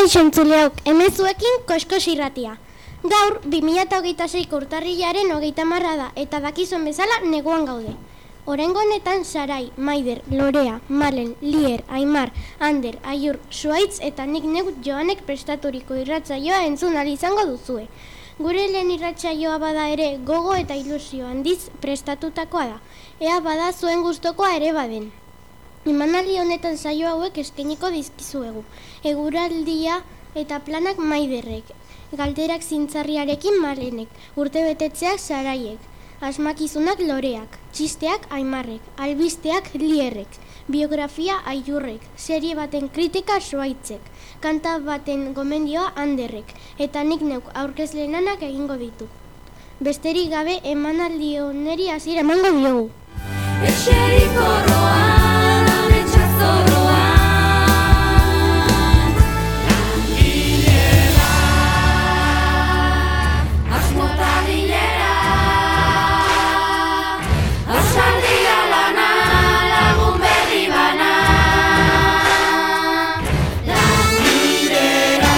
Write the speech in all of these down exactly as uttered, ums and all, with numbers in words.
Kaixo entzuleok, hemen zuekin Koskos irratia. Gaur, bi mila hogeita seiko urtarrilaren hogeita hamarra da, eta dakizuen bezala neguan gaude. Oraingo honetan Sarai, Maider, Lorea, Malen, Lier, Aimar, Ander, Aiur, Zuaitz eta nik neuk Joanek prestaturiko irratsaioa entzun ahal izango duzue. Gure lehen irratsaioa bada ere gogo eta ilusio handiz prestatutakoa da, ea bada zuen gustokoa ere baden. Emanaldi honetan saio hauek eskainiko dizkizuegu. Eguraldia eta planak Maiderrek, galderak zintzarriarekin Malenek, urtebetetzeak Saraiek, asmakizunak Loreak, txisteak Aimarrek, albisteak Lierrek, biografia Aiurrek, serie baten kritika Zuaitzek, kanta baten gomendioa Anderrek, eta nik neuk aurkezle lanak egingo ditu. Besterik gabe emanaldi honeri hasiera emango diogu. Etxerik horroan, ametsak zorroan, langilera, asmota bilera, ausardia lana, lagun berri bana, langilera,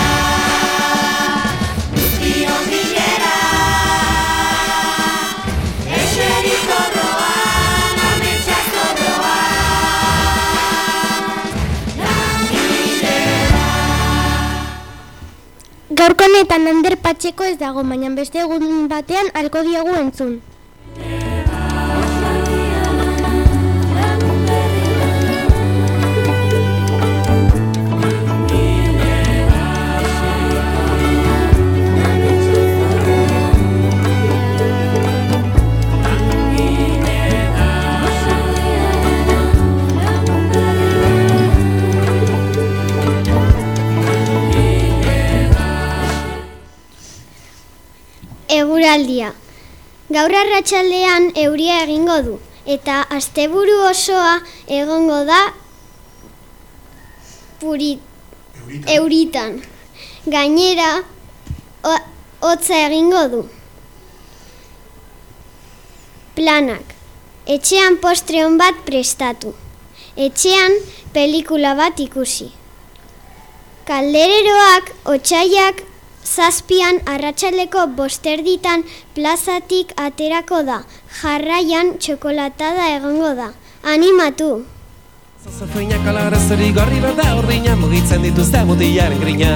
guztion bilera, etxerik horroan, ametsak zorroan, langilera. Gaurko honetan Ander Patxeko ez dago, baina beste egun batean halko diogu entzun. Eguraldia. Gaur arratsaldean euria egingo du, eta asteburu osoa egongo da purit, euritan. Gainera, ho- hotza egingo du. Planak. Etxean postre on bat prestatu. Etxean pelikula bat ikusi. Kaldereroak otsaiak zazpian arratsaldeko bosterditan plazatik aterako da. Jarraian txokolatada egongo da. Animatu! Zazofinak alarazari gorri bat da urdina, mugitzen dituzte mutilaren grina.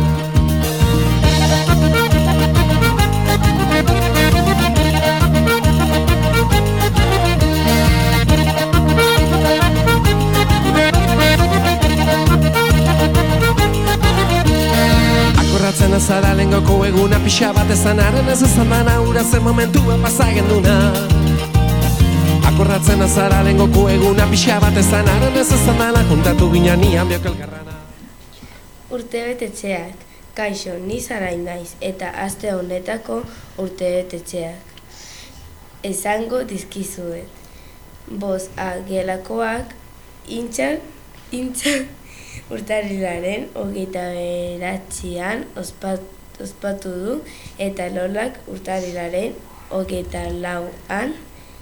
Akorratzen azara lengoko eguna pixa bat ezan haren ez ezan dana ura zen momentua pasagen duna. Akorratzen azara lengoko eguna pixa bat ezan haren ez ezan dana juntatu gina nian biok elkarrana. Urtebetetxeak, kaixo, ni Sarai naiz eta aste honetako urtebetetxeak. Esango dizkizuet. Boz a gelakoak intxak, intxak urtarrilaren hogeita bederatzian ospat, ospatu du eta Lolak urtarrilaren hogeita lauan.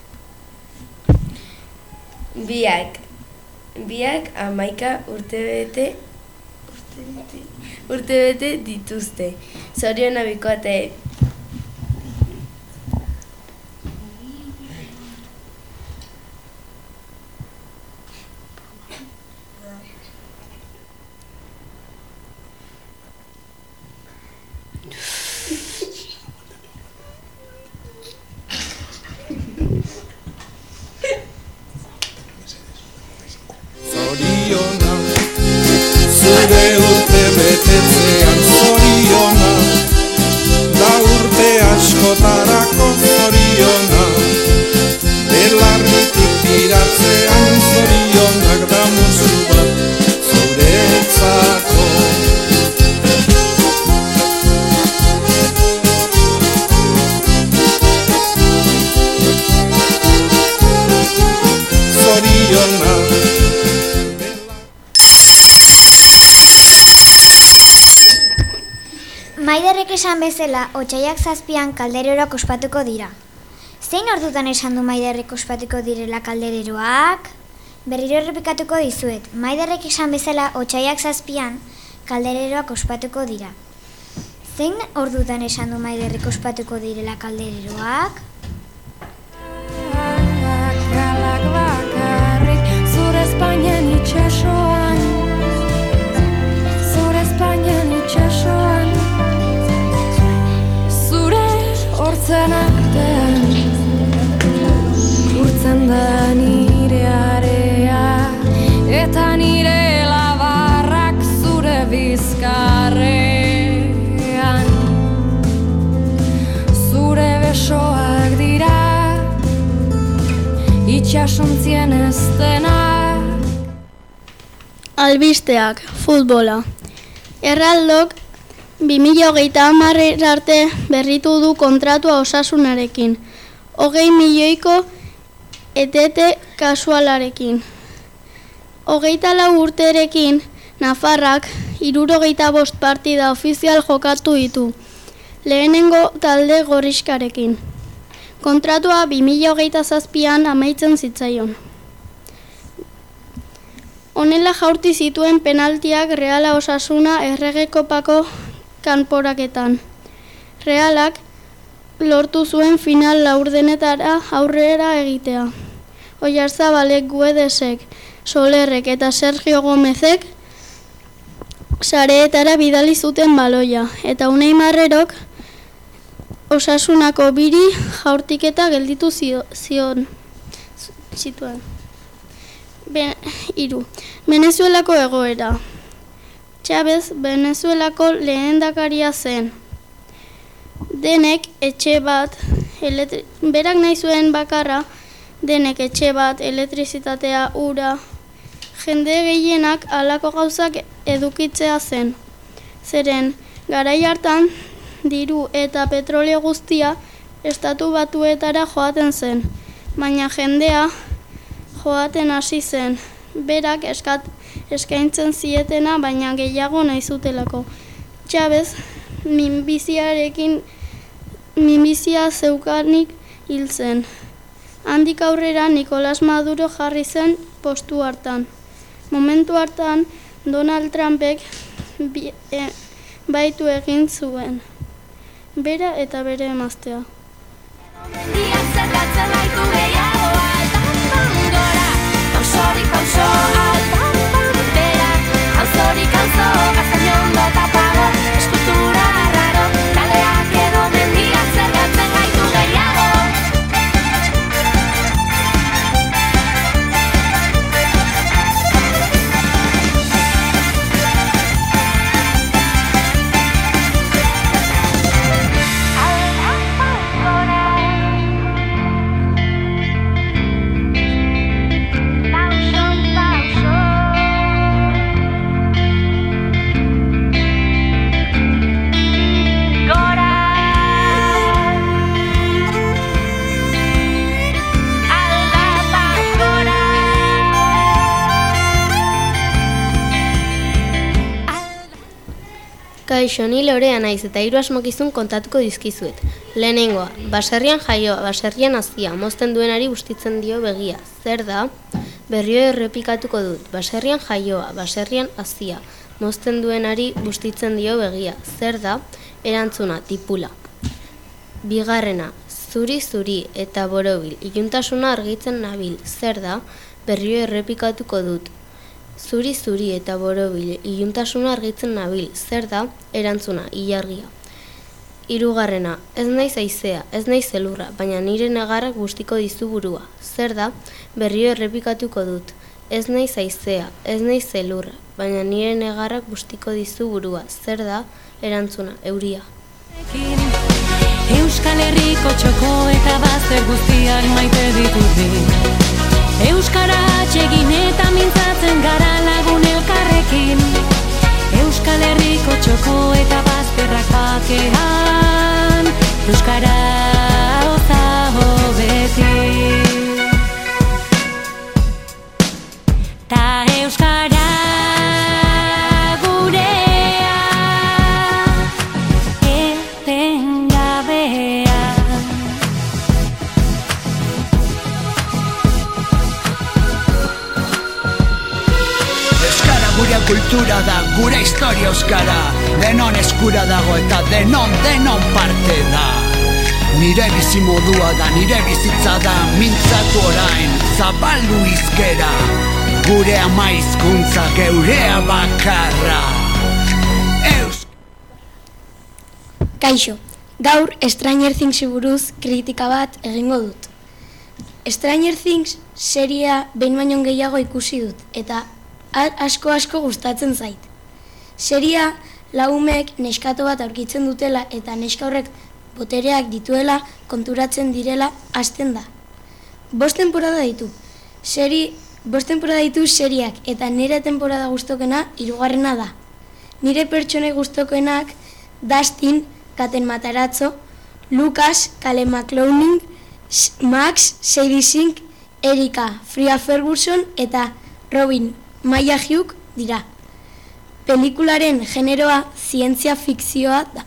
Biak, biak hamaika urtebete urtebete, urtebete dituzte. Zoriona bikote. Zoriona, zure urte betetzean zoriona, da urte askotarako zoriona, belarritik tiratzean zorionak da musu bat zuretzako. Zoriona, Maiderrek esan bezala, otsaiak zazpian kaldereroak ospatuko dira. Zein ordutan esan du Maiderrek ospatuko direla kaldereroak? Berriro errepikatuko dizuet, Maiderrek esan bezala otsaiak zazpian kaldereroak ospatuko dira. Zein ordutan esan du Maiderrek ospatuko direla kaldereroak? Kalak bakarrik zure Espainian itxasoan, zure Espainian itxasoan, zure hortzen artean, urtzen da nire area, eta nire labarrak zure bizkarrean, zure besoak dira itxasontzien ez denak. Albisteak, futbola. Erraldok bi mila hogeita hamar arte berritu du kontratua Osasunarekin, hogei milioiko etete kasualarekin. Hogeita lau urterekin, Nafarrak hirurogeita bost partida ofizial jokatu ditu, lehenengo talde gorrixkarekin. Kontratua bi mila hogeita zazpian amaitzen zitzaion. Honela jaurti zituen penaltiak Reala Osasuna Errege Kopako kanporaketan. Realak lortu zuen final laurdenetara aurrera egitea. Oyarzabalek, Guedesek, Solerrek eta Sergio Gomezek sareetara bidali zuten baloia, eta Unai Marrerok Osasunako biri jaurtiketa gelditu zio, zion zituen. Be, iru. Venezuelako egoera. Chávez Venezuelako lehendakaria zen. Denek etxe bat, elektri... berak nahi zuen bakarra, denek etxe bat, elektrizitatea, ura, jende gehienak halako gauzak edukitzea zen. Zeren, garai hartan, diru eta petrolio guztia estatu batuetara joaten zen, baina jendea joaten hasi zen, berak eskat, eskaintzen zietena, baina gehiago nahi zutelako. Chávez, minbiziarekin, minbizia zeukanik hil zen. Handik aurrera Nicolas Maduro jarri zen postu hartan. Momentu hartan, Donald Trumpek bi, e, baitu egin zuen. Bera eta bere emaztea. Mendiak zergatzen gaitu gehiago altan gora, pausorik pauso altan bera, auzorik auzo, gaztainondo eta pago, eskultura raro, kaleak edo mendiak zergatzen gaitu gehiago. Kaixo, ni Lorea naiz eta hiru asmokizun kontatuko dizkizuet. Lehenengoa, baserrian jaioa, baserrian hazia, mozten duenari bustitzen dio begia. Zer da? Berriro errepikatuko dut. Baserrian jaioa, baserrian hazia, mozten duenari bustitzen dio begia. Zer da? Erantzuna, tipula. Bigarrena, zuri zuri eta borobil, iluntasuna argitzen nabil. Zer da? Berriro errepikatuko dut. Zuri zuri eta borobil, iluntasuna argitzen nabil. Zer da? Erantzuna, ilargia. Hirugarrena, ez naiz haizea, ez naiz zelurra, baina nire negarrak bustiko dizu burua. Zer da? Berriro errepikatuko dut. Ez naiz haizea, ez naiz zelurra, baina nire negarrak bustiko dizu burua. Zer da? Erantzuna, euria. Euskal Herriko txoko eta bazter guztiak maite ditut ni. Euskara atsegin eta mintzatzen gara lagun elkarrekin. Euskal Herriko txoko eta bazterrak bakean, euskara oza hobeti. Ta euskara gurea etengabea. kultura da, gure historia euskara, denon eskura dago eta denon, denon parte da. Nire bizi modua da, nire bizitza da, mintzatu orain, zabaldu izkera, gure ama hizkuntza geurea bakarra. Eus... Kaixo, gaur Stranger Things buruz kritika bat egingo dut. Stranger Things seria behin baino gehiago ikusi dut, eta asko-asko gustatzen zait. Seria laumek neskato bat aurkitzen dutela eta neska horrek botereak dituela konturatzen direla hasten da. Bost temporada ditu. Seri, bost temporada ditu seriak eta nire temporada gustokena hirugarrena da. Nire pertsonei gustokenak Dustin, Katen Matarazzo, Lucas, Kale MacLachlan, Max, Sadie Sink, Erika, Freya Ferguson eta Robin Maya Hugh dira. Pelikularen generoa zientzia fikzioa da.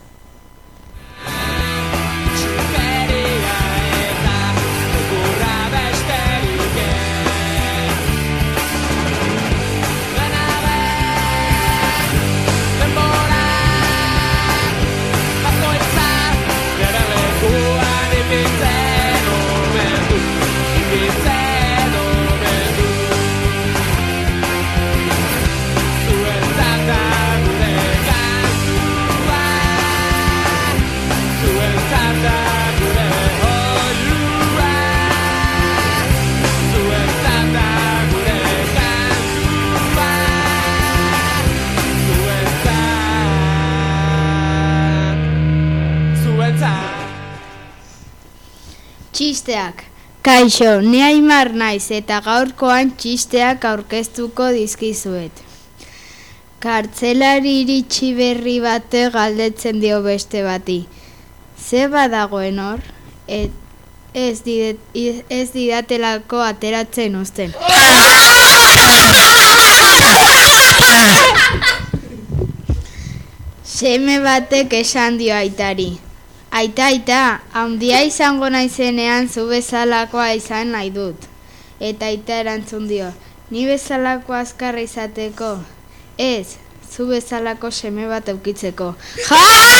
Txisteak. Kaixo, ni Aimar naiz eta gaurkoan txisteak aurkeztuko dizkizuet. Kartzelari iritsi berri bate galdetzen dio beste bati. Ze badagoen hor? Et, ez, didet, ez didatelako ateratzen uzten. Seme batek esan dio aitari. Aita, aita, handia izango naizenean zu bezalakoa izan nahi dut. Eta aita erantzun dio, ni bezalako azkarra izateko. Ez, zu bezalako seme bat eukitzeko. Ja!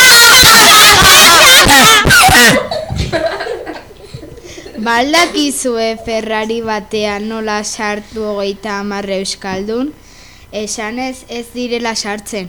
Baldakizue Ferrari batean nola sartu hogeita hamar euskaldun? Esanez ez direla sartzen.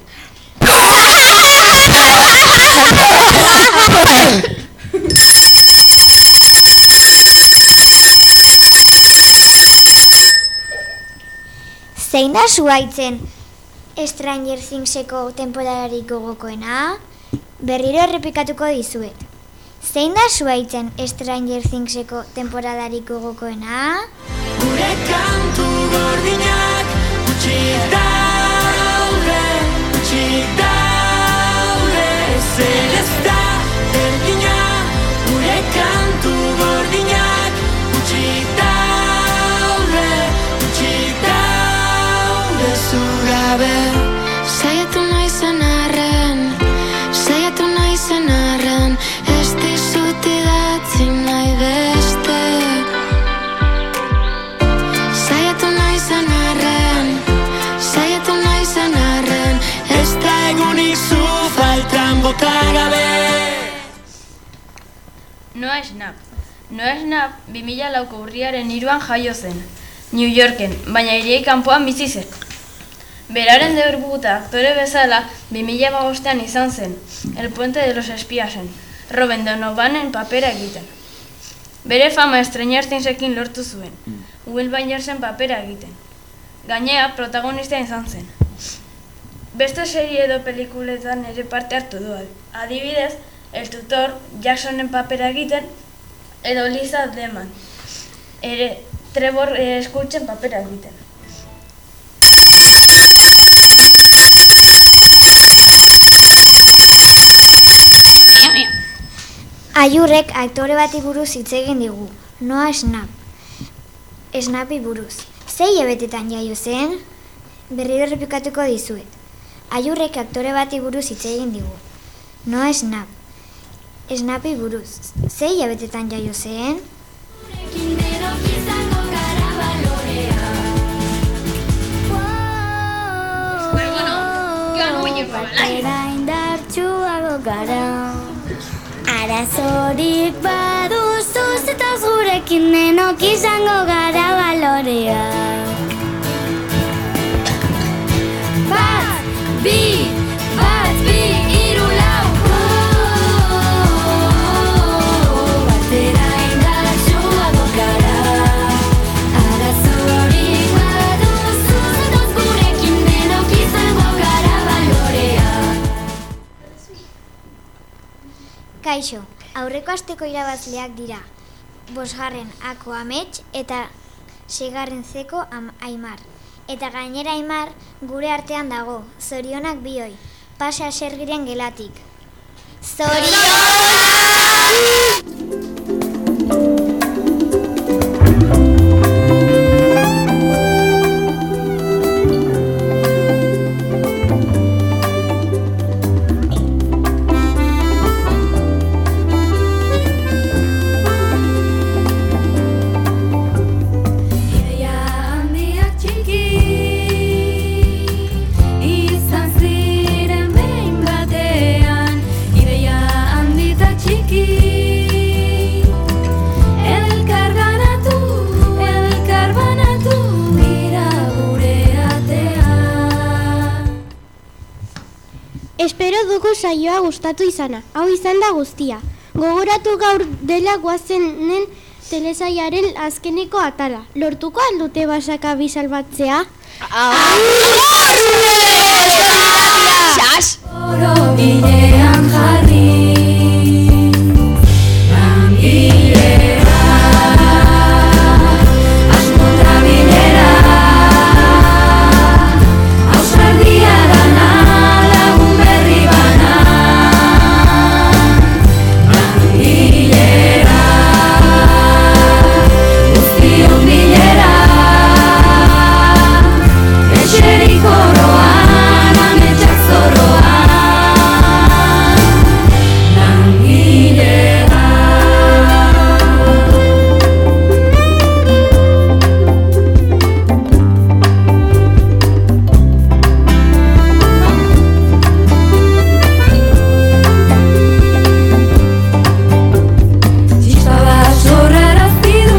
Zein da zuaitzen Stranger Thingseko temporadarik gogokoena? Berriro errepikatuko dizuet. Zein da zuaitzen Stranger Thingseko temporadarik gogokoena? Gure kantu gordinak utxik daude, utxik daude, zer ez da berdina. Gure kantu gordinak utxik daude, utxik daude, zugabe. Saiatu naizen arren, saiatu naizen arren, ez dizut idatzi nahi beste. Saiatu naizen arren, saiatu naizen arren, ez da egunik zu faltan bota gabe. Noah Schnapp. Noah Schnapp bi mila lauko urriaren hiruan jaio zen, New Yorken, baina hiriei kanpoan bizi zen. Beraren debuta aktore bezala bi mila hamabostean izan zen, El Puente de los Espiasen, Robin Donovanen papera egiten. Bere fama Stranger Thingsekin lortu zuen, Will Byersen papera egiten. Gainea, protagonista izan zen. Beste serie edo pelikuletan ere parte hartu du. Adibidez, El Tutor, Jacksonen papera egiten, edo Liza Deman, ere Trevor Escuchen papera egiten. Aiurrek aktore bati buruz hitz egin digu, Noah Schnapp. Snappi buruz. Zei hilabetetan jaio zen? Berriro errepikatuko dizuet. Aiurrek aktore bati buruz hitz egin digu, Noah Schnapp. Snappi buruz. Zei hilabetetan jaio zen? Wow. gara. Arazorik baduzuz eta zurekin denok izango gara baloreak. Bat, bi, bat, bi, hiru, lau. Batera indartsuago gara. Arazorik baduzuz eta zurekin denok izango gara baloreak. Kaixo, aurreko asteko irabazleak dira. Bosgarren ako Amets eta seigarren zeko Aimar. Eta gainera Aimar gure artean dago, zorionak bioi, pasa sergiren gelatik. Zorionak! Espero dugu saioa gustatu izana, hau izan da guztia. Gogoratu gaur dela guazenen telesailaren azkeneko atala. Lortuko aldute basaka bisalbatzea? Sas! Oro bidean jarri, langilera, asmotra bilera, ausardia dana, lagun berri bana, langilera, guztion bilera, etxerik oroan, ametsak zoroan, langilera. Txispa bat sorrarazti du,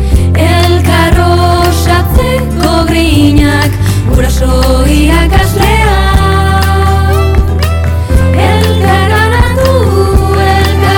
elkar osatzeko grinak, guraso irakasle